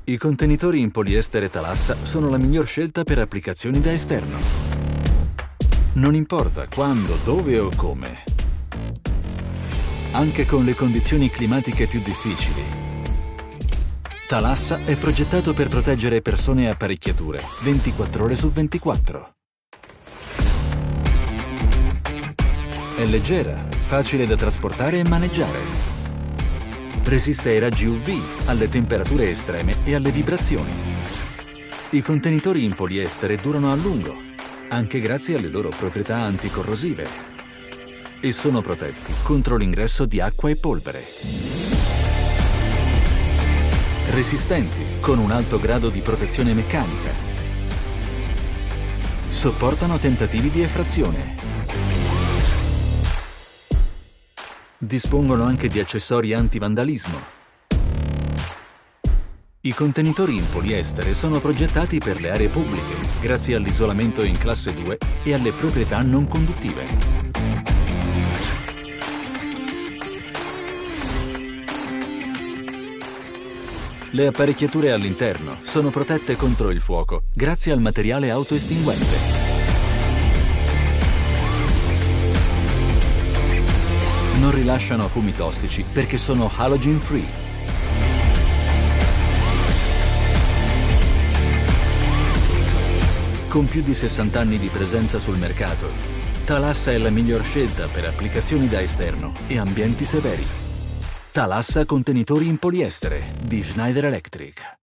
I contenitori in poliestere Thalassa sono la miglior scelta per applicazioni da esterno. Non importa quando, dove o come. Anche con le condizioni climatiche più difficili. Thalassa è progettato per proteggere persone e apparecchiature 24 ore su 24. È leggera, facile da trasportare e maneggiare. Resiste ai raggi UV, alle temperature estreme e alle vibrazioni. I contenitori in poliestere durano a lungo, anche grazie alle loro proprietà anticorrosive, e sono protetti contro l'ingresso di acqua e polvere. Resistenti, con un alto grado di protezione meccanica. Sopportano tentativi di effrazione. Dispongono anche di accessori antivandalismo. I contenitori in poliestere sono progettati per le aree pubbliche, grazie all'isolamento in classe 2 e alle proprietà non conduttive. Le apparecchiature all'interno sono protette contro il fuoco, grazie al materiale autoestinguente. Non rilasciano fumi tossici perché sono halogen free. Con più di 60 anni di presenza sul mercato, Thalassa è la miglior scelta per applicazioni da esterno e ambienti severi. Thalassa contenitori in poliestere di Schneider Electric.